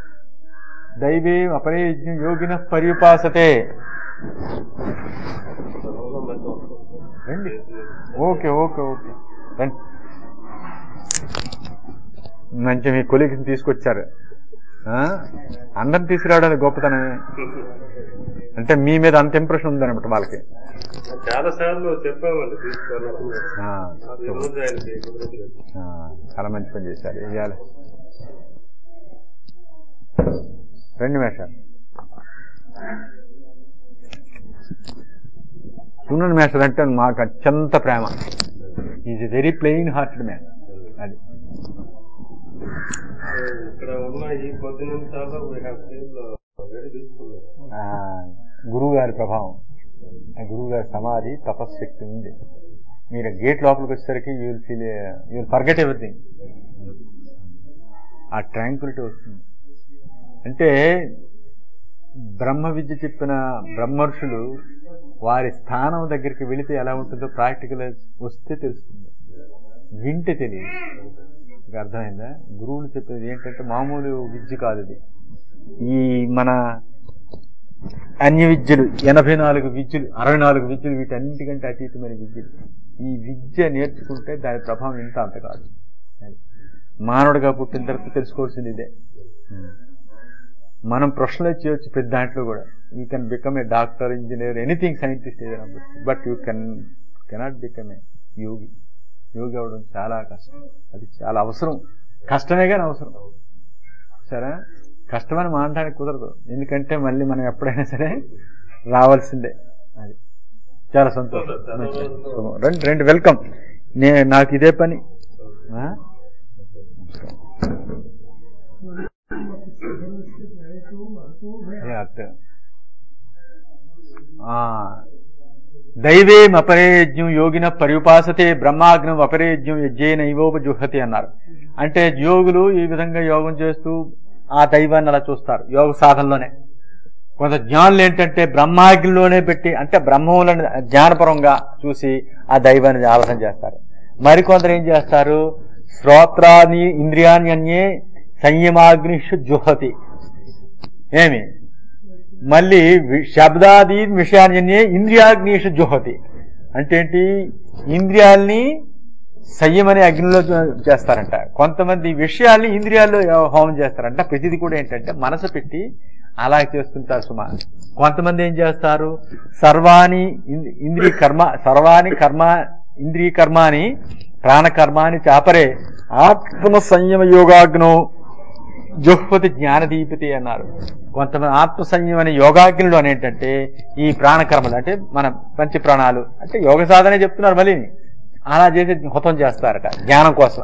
దైవే అపరే యజ్ఞం యోగిన పర్యుపాసతే. రండి, ఓకే ఓకే ఓకే రండి. మంచి మీ కొలీగ్ని తీసుకొచ్చారు. అందరిని తీసుకురావడానికి గొప్పతనమే. అంటే మీ మీద అంత ఇంప్రెషన్ ఉందన్నమాట వాళ్ళకి. చాలా సార్లు చెప్పామండి, చాలా మంచి పని చేశారు. ఏం చేయాలి, రెండు మేషాలు సునన్ మేషాలు అంటే మాకు అత్యంత ప్రేమ. Is a very plain hearted man. అది ఇక్కడ ఉన్న ఈ కొద్ది నిమిషాల్లో గురువు గారి ప్రభావం, గురువు గారి సమాధి తపశ్శక్తి ఉంది. మీరు గేట్ లోపలికి వచ్చేసరికి యూ విల్ ఫర్గెట్ ఎవ్రీథింగ్. ఆ ట్రాంక్విలిటీ వస్తుంది. అంటే బ్రహ్మ విద్య చెప్పిన బ్రహ్మర్షులు వారి స్థానం దగ్గరికి వెళితే ఎలా ఉంటుందో ప్రాక్టికల్ వస్తే తెలుస్తుంది, వింటే తెలియదు. మీకు అర్థమైందా? గురువులు చెప్పేది ఏంటంటే మామూలు విద్య కాదు ఇది. ఈ మన అన్య విద్యలు 84 విద్యలు 64 విద్యలు వీటన్నిటికంటే అతీతమైన విద్యలు. ఈ విద్య నేర్చుకుంటే దాని ప్రభావం ఇంత అంత కాదు. మానవుడిగా పుట్టిన తర్వాత తెలుసుకోవాల్సింది ఇదే. మనం ప్రొఫెషనలైజ్ చేయొచ్చు ప్రతి దాంట్లో కూడా. You can become a doctor, engineer, anything, scientist ఏదైనా, but you cannot become a yogi. యోగి అవడం చాలా కష్టం. అది చాలా అవసరం, కష్టమే కానీ అవసరం. సరే, కష్టమని మానడానికి కుదరదు. ఎందుకంటే మళ్ళీ మనం ఎప్పుడైనా సరే రావాల్సిందే. అది చాలా సంతోషం. రండి, వెల్కమ్. నాకు ఇదే పని. దైవేం అపరేయజ్ఞం యోగిన పర్యుపాసతే బ్రహ్మాగ్నం అపరేయజ్ఞం యజ్ఞేన నైవోపజుహతి అన్నారు. అంటే యోగులు ఈ విధంగా యోగం చేస్తూ ఆ దైవాన్ని అలా చూస్తారు యోగ సాధనలోనే. కొంత జ్ఞానులు ఏంటంటే బ్రహ్మాగ్నిలోనే పెట్టి, అంటే బ్రహ్మములను జ్ఞానపరంగా చూసి ఆ దైవాన్ని ఆరాధన చేస్తారు. మరికొందరు ఏం చేస్తారు, శ్రోత్రాన్ని ఇంద్రియాన్యన్యే సంయమాగ్నిషు జుహతి. ఏమి మళ్ళీ శబ్దాది విషయాన్యన్యే ఇంద్రియాగ్నిషు జుహతి. అంటే ఏంటి, ఇంద్రియాల్ని సంయమనే అగ్నిలో చేస్తారంట. కొంతమంది విషయాల్ని ఇంద్రియాల్లో హోమం చేస్తారంట. ప్రతిది కూడా ఏంటంటే మనసు పెట్టి అలా చేస్తుంటారు సుమా. కొంతమంది ఏం చేస్తారు, సర్వాణి ఇంద్రియ కర్మ, సర్వాణి కర్మ ఇంద్రియ కర్మాని ప్రాణకర్మాని చాపరే ఆత్మ సంయమ యోగాగ్నో జుహ్వతి జ్ఞానదీపితే అన్నారు. కొంతమంది ఆత్మ సంయమం అనే యోగాగ్నులు అనేటంటే ఈ ప్రాణకర్మలు అంటే మన పంచ ప్రాణాలు అంటే యోగ సాధనే చెప్తున్నారు. మళ్ళీ అలా చేసి హుతం చేస్తారట జ్ఞానం కోసం.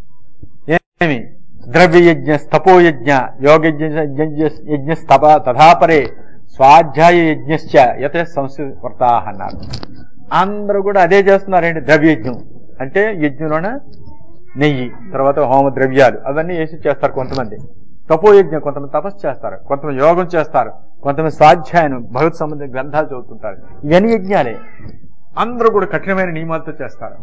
ఏమి ద్రవ్యయజ్ఞ స్తపోయజ్ఞ యోగయజ్ఞ స్తప తథాపరే స్వాధ్యాయ యజ్ఞశ్చ యత సంస్కృతా అన్నారు. అందరూ కూడా అదే చేస్తున్నారండి. ద్రవ్యయజ్ఞం అంటే యజ్ఞంలోన నెయ్యి, తర్వాత హోమ ద్రవ్యాలు అవన్నీ వేసి చేస్తారు కొంతమంది. తపోయజ్ఞం కొంతమంది తపస్సు చేస్తారు, కొంతమంది యోగం చేస్తారు, కొంతమంది స్వాధ్యాయం భగవత్ సంబంధించిన గ్రంథాలు చదువుతుంటారు. ఇవన్నీ యజ్ఞాలే. అందరూ కూడా కఠినమైన నియమాలతో చేస్తారు.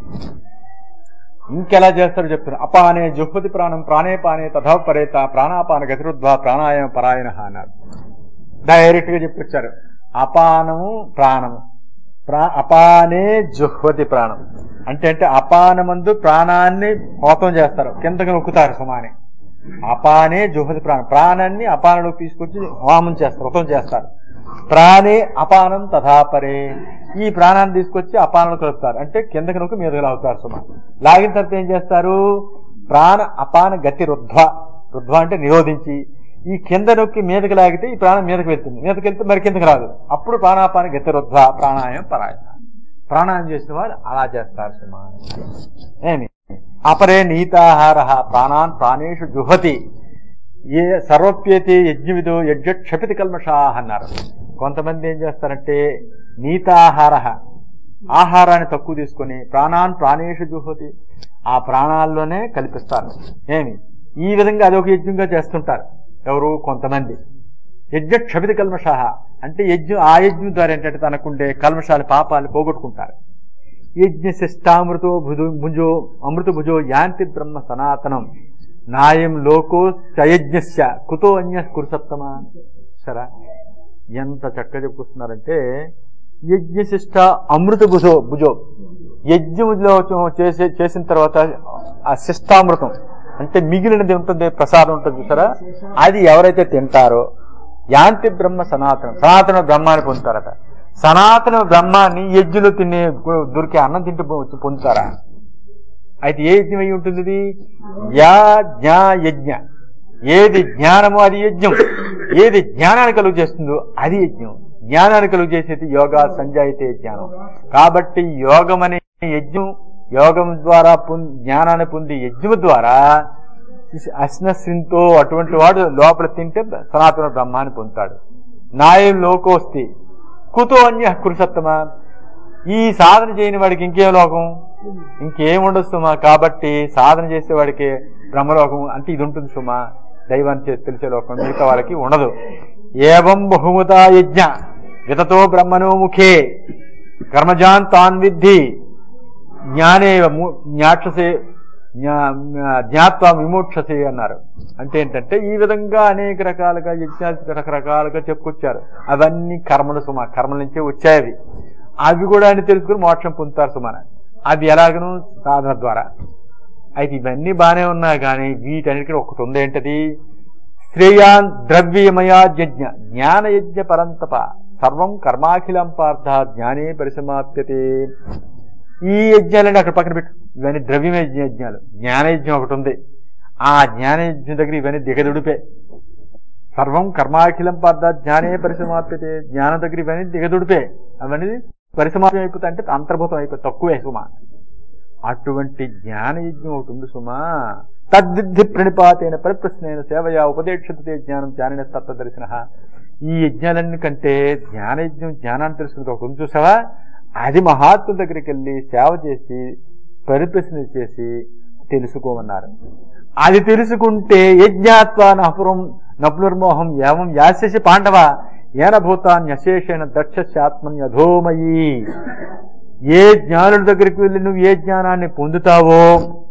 ఇంకెలా చేస్తారో చెప్తున్నారు. అపానే జుహ్వతి ప్రాణం ప్రాణే పానే తథా పరేత ప్రాణాపాన గతిరుద్వా ప్రాణాయామ పరాయణ అన్నారు. డైరెక్ట్ గా చెప్పొచ్చారు. అపానము ప్రాణము, అపానే జుహ్వతి ప్రాణం అంటే అపానమందు ప్రాణాన్ని హోతం చేస్తారు, కిందకి నొక్కుతారు సుమాని. అపానే జుహ్వతి ప్రాణం, ప్రాణాన్ని అపానంలోకి తీసుకొచ్చి హోమం చేస్తారు, హృతం చేస్తారు. ప్రాణే అపానం తథాపరే, ఈ ప్రాణాన్ని తీసుకొచ్చి అపానంలో కలుపుతారు, అంటే కిందకి నొక్కి మీదకి లాగుతారు సుమా. లాగిన తర్వాత ఏం చేస్తారు? ప్రాణ అపాన గతి రుద్ధ్వ, రుద్ధ్వ అంటే నిరోధించి ఈ కింద నొక్కి మీదకి లాగితే ఈ ప్రాణం మీదకి వెళ్తుంది, మీదకి వెళ్తే మరి కిందకి రాదు. అప్పుడు ప్రాణాపాన గతి రుద్ధ్వ ప్రాణాయామం పరాయణ. ప్రాణాయామం చేసిన వారు అలా చేస్తారు సుమా. ఏమి అపరే నీతాహార ప్రాణాన్ ప్రాణేషు జుహతి ఏ సర్వప్యేతి యజ్ఞవిదో యజ్ఞక్షపితి కల్మషా అన్నారు. కొంతమంది ఏం చేస్తారంటే నీతాహార ఆహారాన్ని తక్కువ తీసుకొని ప్రాణాన్ ప్రాణేషు జుహతి ఆ ప్రాణాల్లోనే కల్పిస్తారు. ఏమి ఈ విధంగా అదొక యజ్ఞంగా చేస్తుంటారు ఎవరు? కొంతమంది. యజ్ఞక్షపితి కల్మషా అంటే యజ్ఞం, ఆ యజ్ఞం ద్వారా ఏంటంటే తనకుండే కల్మషాలు పాపాలు పోగొట్టుకుంటారు. యజ్ఞ శిష్టామృతో భుజో అమృత భుజో యాంతి బ్రహ్మ సనాతనం నాయం లోకో చయజ్ఞస్య కుతో అన్య కురుసప్తమా. సరా ఎంత చక్కగా చెప్పుకున్నారంటే యజ్ఞశిష్ట అమృత భుజో యజ్ఞములో చేసిన తర్వాత ఆ శిష్టామృతం అంటే మిగిలినది ఉంటుంది, ప్రసాదం ఉంటుంది చూసారా, అది ఎవరైతే తింటారో యాంతి బ్రహ్మ సనాతనం, సనాతన బ్రహ్మాన్ని పొందుతారట. సనాతన బ్రహ్మాన్ని యజ్ఞులు తినే దొరికే అన్నం తింటూ పొందుతారా? అయితే ఏ యజ్ఞం అయి ఉంటుంది ఇది? యజ్ఞ. ఏది జ్ఞానమో అది యజ్ఞం, ఏది జ్ఞానాన్ని కలుగు చేస్తుందో అది యజ్ఞం. జ్ఞానాన్ని కలుగు చేసేది యోగా సంజాయితే జ్ఞానం. కాబట్టి యోగం అనే యజ్ఞం, యోగం ద్వారా జ్ఞానాన్ని పొంది యజ్ఞం ద్వారా అశ్నస్సింతో అటువంటి వాడు లోపల తింటే సనాతన బ్రహ్మాన్ని పొందుతాడు. నాయం లోకోస్తి కుతో అన్య కురుసత్తమా. ఈ సాధన చేయని వాడికి ఇంకేం లోకం, ఇంకేముండదు సుమా. కాబట్టి సాధన చేసేవాడికి బ్రహ్మలోకం అంటే ఇది ఉంటుంది సుమా, దైవాన్ని తెలిసే లోకం, మిగతా వాళ్ళకి ఉండదు. ఏవం బహుమతా యజ్ఞ వితతో బ్రహ్మణో ముఖే కర్మజాన్ తాన్ విద్ధి జ్ఞానే జ్ఞాక్షసే జ్ఞాత్వా విమోక్షసే అన్నారు. అంటే ఏంటంటే ఈ విధంగా అనేక రకాలుగా యజ్ఞాలు రకరకాలుగా చెప్పుకొచ్చారు. అవన్నీ కర్మలు సుమా, కర్మల నుంచే వచ్చాయి. అవి కూడా అని తెలుసుకుని మోక్షం పొందుతారు సుమాన. అది ఎలాగను? సాధన ద్వారా. అయితే ఇవన్నీ బాగానే ఉన్నా కానీ వీటన్నిటికీ ఒకటి ఉంది. ఏంటది? శ్రేయాన్ ద్రవ్యమయాజ్ఞ జ్ఞానయజ్ఞ పరంతప సర్వం కర్మాఖిలం పార్థ జ్ఞానే పరిసమాప్యతే. ఈ యజ్ఞాలని అక్కడ పక్కన పెట్టు, ఇవన్నీ ద్రవ్యమయ యజ్ఞాలు. జ్ఞానయజ్ఞం ఒకటి ఉంది, ఆ జ్ఞానయజ్ఞం దగ్గర ఇవన్నీ దిగదుడిపే. సర్వం కర్మాఖిలం పార్థ జ్ఞానే పరిసమాప్యతే, జ్ఞానం దగ్గర ఇవన్నీ దిగదుడిపే. అవన్నీ పరిసమాప్యం అయిపోతాయి, అంటే అంతర్భూతం అయిపోయి తక్కువే సుమా. అటువంటి జ్ఞానయజ్ఞం ఒకటి ఉంది సుమా. తద్విద్ధి ప్రణిపాతైన పరిప్రశ్నైన సేవయా ఉపదేక్షతే జ్ఞానం జ్ఞానిన తత్వదర్శన. ఈ యజ్ఞాలన్నీ కంటే జ్ఞానయజ్ఞం, జ్ఞానాన్ని తెలుసుకుని ఒకటి ఉంది చూసావా, అది మహాత్ముల దగ్గరికి వెళ్ళి సేవ చేసి పరిప్రశ్న చేసి తెలుసుకోమన్నారు. అది తెలుసుకుంటే యజ్ఞాత్వా నపునర్మోహం ఏవం యాస్యసి పాండవ ఏన భూతాన్యశేషేణ దక్షస్యాత్మన్యధోమయీ. ఏ జ్ఞానుల దగ్గరికి వెళ్ళి నువ్వు ఏ జ్ఞానాన్ని పొందుతావో,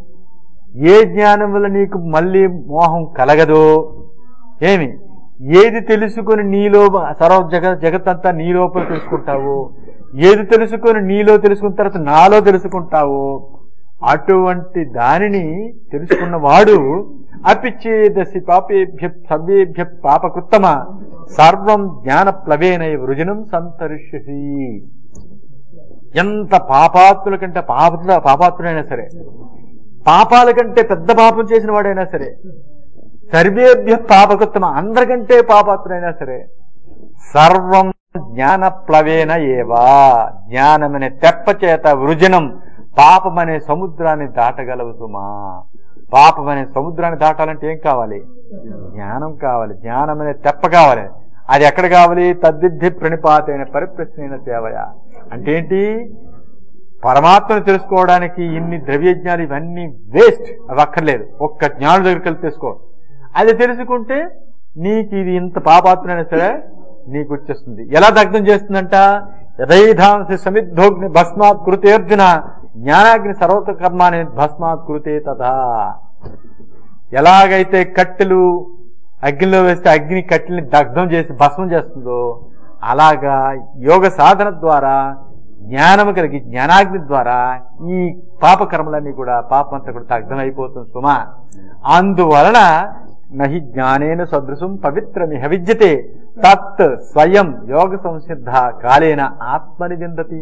ఏ జ్ఞానం వల్ల నీకు మళ్ళీ మోహం కలగదో, ఏమి ఏది తెలుసుకొని నీలో సర్వ జగత్తంతా నీ లోపల తెలుసుకుంటావో, ఏది తెలుసుకొని నీలో తెలుసుకున్న తర్వాత నాలో తెలుసుకుంటావో, అటువంటి దానిని తెలుసుకున్నవాడు అపిచ్చేదసి పాపేభ్య సర్వేభ్య పాపకృత్తమ సర్వం జ్ఞాన ప్లవేనై వృజనం సంతరిష్యసి. ఎంత పాపాత్తుల కంటే పాపాత్తుడైనా సరే పాపాల కంటే పెద్ద పాపం చేసిన వాడైనా సరే, సర్వేభ్య పాపకృత్తమ, అందరికంటే పాపాత్రుడైనా సరే, సర్వం జ్ఞాన ప్లవేన ఏవా, జ్ఞానమనే తెప్ప చేత వృజనం, పాపమనే సముద్రాన్ని దాటగలవు సుమా. పాపమనే సముద్రాన్ని దాటాలంటే ఏం కావాలి? జ్ఞానం కావాలి. జ్ఞానమనే తెప్ప కావాలి. అది ఎక్కడ కావాలి? తద్విద్ధి ప్రణిపాతైన పరిప్రశ్నైన సేవయ. అంటే ఏంటి? పరమాత్మను తెలుసుకోవడానికి ఇన్ని ద్రవ్యజ్ఞాలు ఇవన్నీ వేస్ట్, అవి అక్కర్లేదు. ఒక్క జ్ఞానుల దగ్గరికి వెళ్ళి తెలుసుకో. అది తెలుసుకుంటే నీకు ఇది ఇంత పాపాత్మైనా సరే నీకు వచ్చేస్తుంది. ఎలా దగ్ధం చేస్తుందంట? యథైధాంసి సమిద్ధోగ్ని భస్మాత్ కృతే అర్జున, జ్ఞానాగ్ని సర్వత కర్మాని భస్మాత్ కృతే తథా. ఎలాగైతే కట్టెలు అగ్నిలో వేస్తే అగ్ని కట్టెల్ని దగ్ధం చేసి భస్మం చేస్తుందో, అలాగా యోగ సాధన ద్వారా జ్ఞానము కలిగి జ్ఞానాగ్ని ద్వారా ఈ పాపకర్మలన్నీ కూడా, పాపమంతా కూడా దగ్ధం అయిపోతుంది సుమా. అందువలన నహి జ్ఞానేన సదృశం పవిత్రమిహ విద్యతే తత్ స్వయం యోగ సంసిద్ధ కాలేన ఆత్మని విందతి.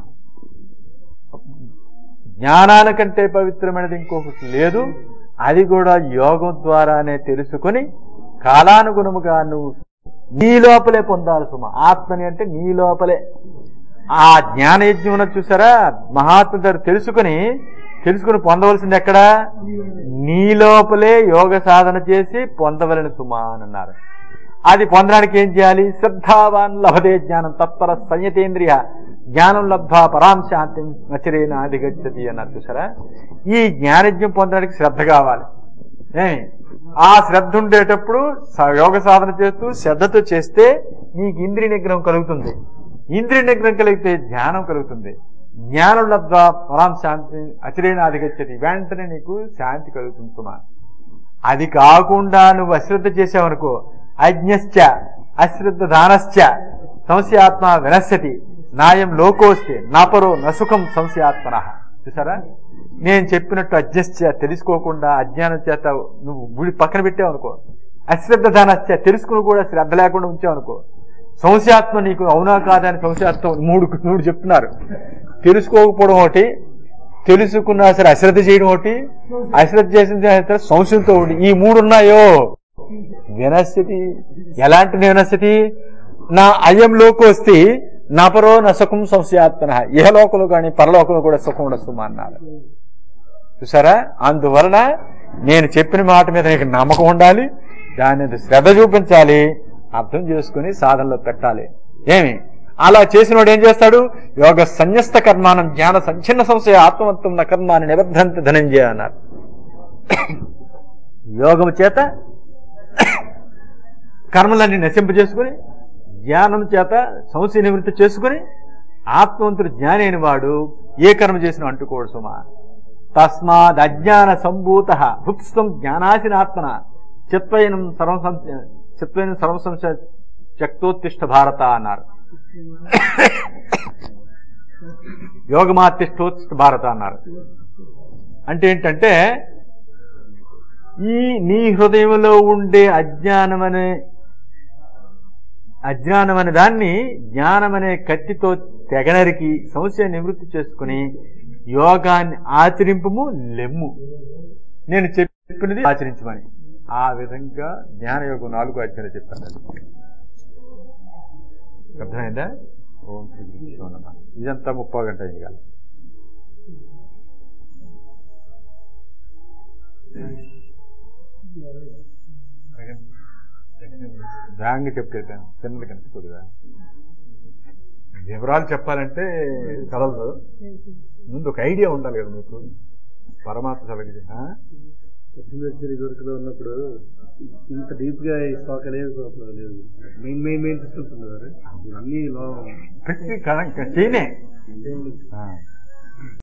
జ్ఞానానికంటే పవిత్రమైనది ఇంకొకటి లేదు. అది కూడా యోగం ద్వారానే తెలుసుకొని కాలానుగుణముగా నువ్వు నీ లోపలే పొందాలి సుమ. ఆత్మని అంటే నీ లోపలే. ఆ జ్ఞానయజ్ఞం ఉన్నది చూసారా, మహాత్మ గారు తెలుసుకుని పొందవలసింది ఎక్కడ? నీ లోపలే యోగ సాధన చేసి పొందవలని సుమా అని అన్నారు. అది పొందడానికి ఏం చేయాలి? శ్రద్ధావాన్ లభదే జ్ఞానం తత్పర సంయతేంద్రియ జ్ఞానం లబ్ధా పరాం శాంతి నచరేన అధిగచ్చతి అన్నారు చూసారా. ఈ జ్ఞానజ్ఞం పొందడానికి శ్రద్ధ కావాలి. ఆ శ్రద్ధ ఉండేటప్పుడు యోగ సాధన చేస్తూ శ్రద్ధతో చేస్తే నీకు ఇంద్రియ నిగ్రహం కలుగుతుంది. ఇంద్రియ నిగ్రహం కలిగితే జ్ఞానం కలుగుతుంది. జ్ఞానం లబ్ధా పరాం శాంతి అచరేణ అధిగచ్చతి, వెంటనే నీకు శాంతి కలుగుతుంది సుమా. అది కాకుండా నువ్వు అశ్రద్ధ చేసావనుకో, అజ్ఞశ్చ అశ్రద్ధ దానశ్చ సంశయాత్మ వినశ్యతి నాయం లోకోస్తే నాపరో నసుఖం సంశయాత్మన. చూసారా, నేను చెప్పినట్టు అజ్ఞశ్చ తెలుసుకోకుండా అజ్ఞానం చేత నువ్వు గుడి పక్కన పెట్టావనుకో, అశ్రద్ధ దానశ్చ తెలుసుకుని కూడా శ్రద్ధ లేకుండా ఉంచావనుకో, సంశయాత్మ నీకు అవునా కాదా అని సంశయాత్మ మూడు చెప్తున్నారు. తెలుసుకోకపోవడం ఒకటి, తెలుసుకున్నా సరే అశ్రద్ధ చేయడం ఒకటి, అశ్రద్ధ చేసిన సంశయంతో ఒకటి. ఈ మూడు ఉన్నాయో వినస్థితి. ఎలాంటి వినస్థితి? నా అయంలోకి వస్తే నపరో నసుఖం సంశయాత్మన, ఏ లోకంలో కానీ పరలోకంలో కూడా సుఖం ఉండదు అన్నారు చూసారా. అందువలన నేను చెప్పిన మాట మీద నీకు నమ్మకం ఉండాలి, దాని మీద శ్రద్ధ చూపించాలి, అర్థం చేసుకుని సాధనలో పెట్టాలి. ఏమి అలా చేసినవాడు ఏం చేస్తాడు? యోగ సన్యస్త కర్మానం జ్ఞాన సంచిన్న సంశయ ఆత్మవంతం న కర్మాన్ని నిబద్ధంత ధనంజయ అన్నారు. యోగము చేత కర్మలన్నీ నశింపజేసుకుని జ్ఞానం చేత సంశయ నివృత్తి చేసుకుని ఆత్మవంతుడు జ్ఞాని అయిన వాడు ఏ కర్మ చేసిన అంటుకోడు సుమా. తస్మాద్ అజ్ఞాన సంభూత హృత్స్థం జ్ఞానాశినాత్మన చిత్వయనం సర్వసంశయ శక్తోత్తిష్ట భారత అన్నారు. యోగమాతిష్టోత్తిష్ట భారత అన్నారు. అంటే ఏంటంటే ఈ నీ హృదయంలో ఉండే అజ్ఞానమనే దాన్ని జ్ఞానమనే కత్తితో తెగనరికి సంశయ నివృత్తి చేసుకుని యోగాన్ని ఆచరింపము లెమ్ము. నేను చెప్పినది ఆచరించమని. ఆ విధంగా జ్ఞానయోగం 4 అధ్యాయాలు చెప్పాను. అర్థమైందా? ఓం శ్రీ గురుభ్యో నమః. ఇదంతా 30 గంట చేయాలి. బ్యాంగ్ చెప్పేటాను చిన్నది కనిపిస్తుందిగా. వివరాలు చెప్పాలంటే కలదు. ముందు ఒక ఐడియా ఉండాలి కదా మీకు. పరమాత్మ సభకి దొరకలో ఉన్నప్పుడు ఇంత డీప్ గా ఈ స్టాక్ అనేది లేదు. మెయిన్ తీసుకుంటున్నారు అన్ని చేయనే